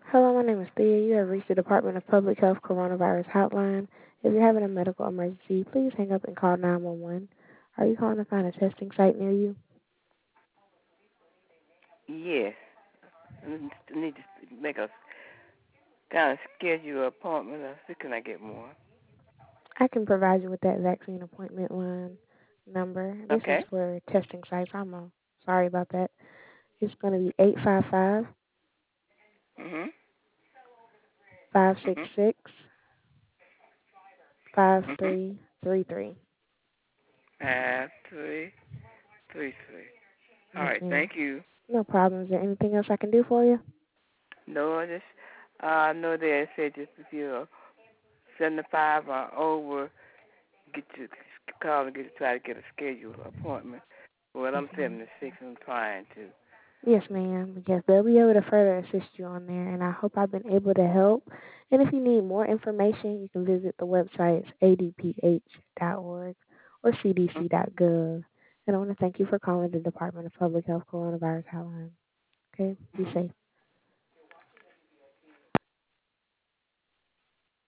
Hello, my name is Thea. You have reached the Department of Public Health Coronavirus Hotline. If you're having a medical emergency, please hang up and call 911. Are you calling to find a testing site near you? Yes. I need to make a kind of schedule appointment. See, can I get more? I can provide you with that vaccine appointment line number. This is Okay. for testing sites. Sorry about that. It's going to be 855 Mhm. 566 Mhm. Mhm. 5333. 5333. All Yes, right. ma'am. Thank you. No problem. Is there anything else I can do for you? No, I just know they said just if you're 75 or over, get your call and try to get a scheduled appointment. Well, Yes, I'm ma'am. 76 and I'm trying to. Yes, ma'am. Yes, they'll be able to further assist you on there, and I hope I've been able to help. And if you need more information, you can visit the websites adph.org or cdc.gov. And I want to thank you for calling the Department of Public Health Coronavirus Hotline. Okay, be Mhm. safe.